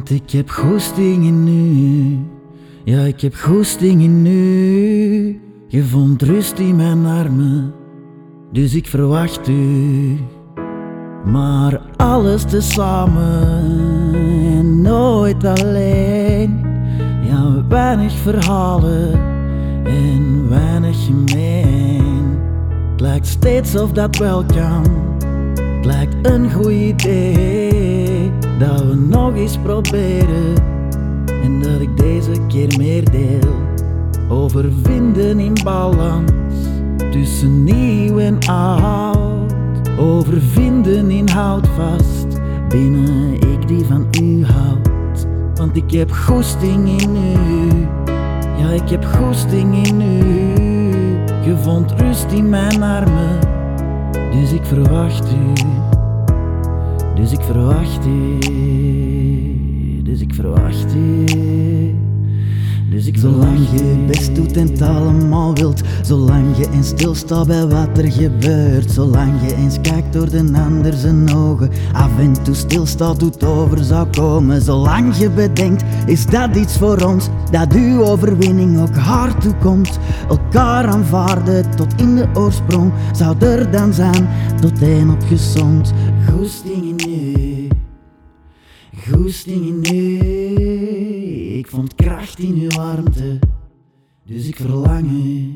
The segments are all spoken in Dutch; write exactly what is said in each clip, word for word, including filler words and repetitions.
Want ik heb goesting in u, ja ik heb goesting in u. Je vond rust in mijn armen, dus ik verwacht u. Maar alles tezamen en nooit alleen. Ja, weinig verhalen en weinig gemeen. Het lijkt steeds of dat wel kan, het lijkt een goed idee dat we nog eens proberen en dat ik deze keer meer deel. Overvinden in balans tussen nieuw en oud. Overvinden in houvast binnen ik die van u houd. Want ik heb goesting in u, ja ik heb goesting in u. Je vond rust in mijn armen, dus ik verwacht u. Dus ik verwacht u, dus ik verwacht u. Dus ik zolang je je best doet en het allemaal wilt, zolang je eens stilstaat bij wat er gebeurt, zolang je eens kijkt door de ander zijn ogen, af en toe stilstaat hoe het over zou komen, zolang je bedenkt, is dat iets voor ons, dat uw overwinning ook haar toekomt, elkaar aanvaarden tot in de oorsprong, zou er dan zijn tot één opgezond. Goesting in u, goesting in u. Ik vond kracht in uw warmte, dus ik verlang u.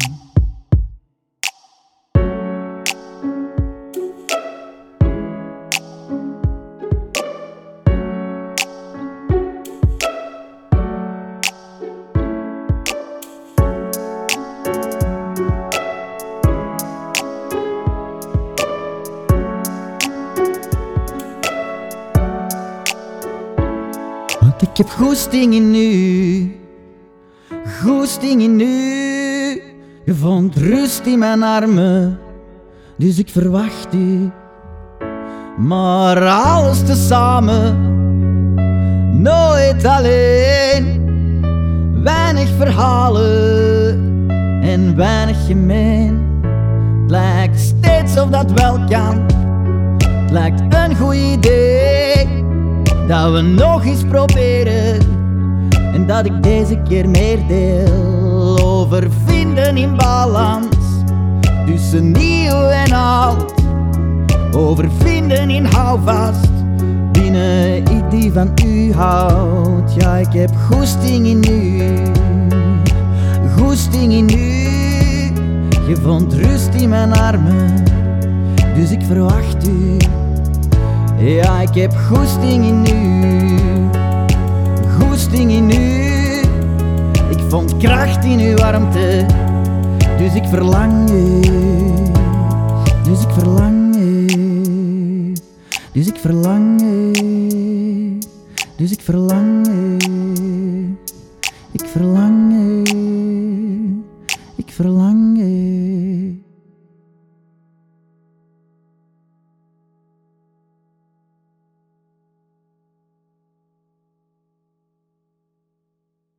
Want ik heb goesting in u, goesting in u. Je vond rust in mijn armen, dus ik verwacht u. Maar alles tezamen, nooit alleen. Weinig verhalen en weinig gemeen. Het lijkt steeds of dat wel kan, het lijkt een goed idee dat we nog eens proberen en dat ik deze keer meer deel. Overvinden in balans tussen nieuw en oud. Overvinden in houvast binnen ik die van u houd. Ja, ik heb goesting in u, goesting in u. Je vond rust in mijn armen, dus ik verwacht u. Ja, ik heb goesting in u, goesting in u. Ik vond kracht in uw warmte, dus ik verlang u. Dus ik verlang u, dus ik verlang u, dus ik verlang u.